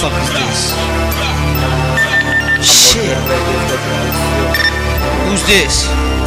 fuck is this? Shit. Who's this?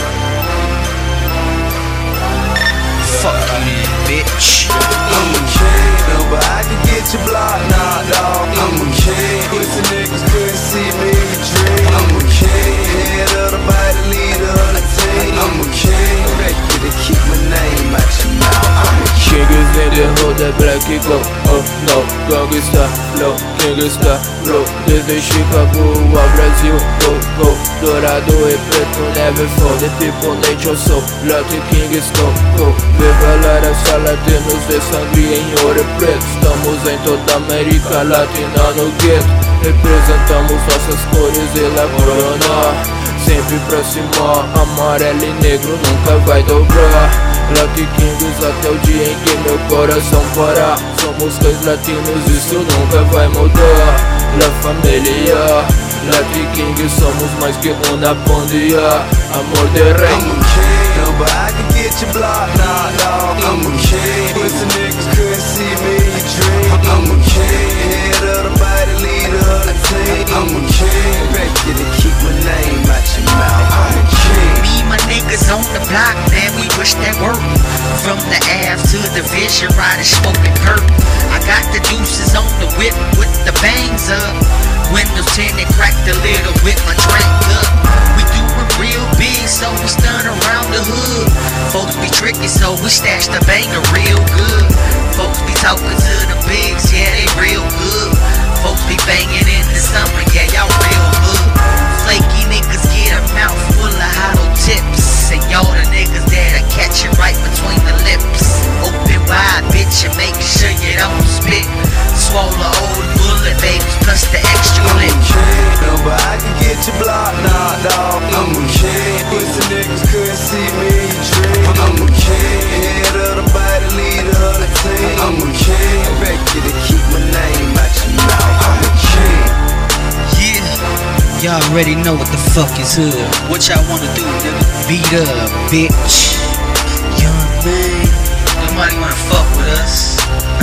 Fuck you then, bitch. I'm a king, but I can get your block knocked off. I'm a king, pussy niggas couldn't see me in your dream. I'm a king, head of the body, leader of the team. I'm a king, ready to keep my name out your mouth. I'm a king. Kings in the hood, that black go, oh no, gangsta flow, gangsta flow. Desde Chicago ao Brasil, go, dourado e preto, never fall. The people nature so, Latin Kings go. Viva Lara, latinos de sangre em ouro e preto. Estamos em toda a América Latina no gueto. Representamos nossas cores e la corona. Sempre pra cima, amarelo e negro nunca vai dobrar. Latin Kings até o dia em que meu coração parar. Somos cães latinos, isso nunca vai mudar. La família, Latin Kings somos mais que uma pandia. Amor de rei. I'm a king, but I can get your block knocked off. I'm a king, pussy niggas couldn't see me in your dream. I'm a king, head of the body, leader of the team. I'm a king, ready to keep my name out your mouth. I'm a king. Me and my niggas on the block, man, we wish that work. From the Ave to the Vision, riding smoking perp. I got the deuces on the whip with the bangs up. Windows tinted, cracked a little with my drink up. We do it real big, so we stun around the hood. Folks be tricky, so we stash the banger real good. Folks be talking to the bigs, yeah, they real good. Folks be banging in the summer, yeah, y'all real good. Flaky niggas get a mouth full of hollow tips. And y'all the niggas that'll catch it right between the lips. Open wide, bitch, and make sure you don't spit. Swallow old bullet, babies, plus the extra I'm lip. a king, but I can get your block knocked off. I'm a king, pussy niggas couldn't see me in your dream. I'm a king, head of the body, leader of the team. I'm a king, ready to keep my name out your mouth. I'm a king. Yeah, y'all already know what the fuck is hood. What y'all wanna do, nigga? Beat up, bitch. Young man. Nobody wanna fuck with us.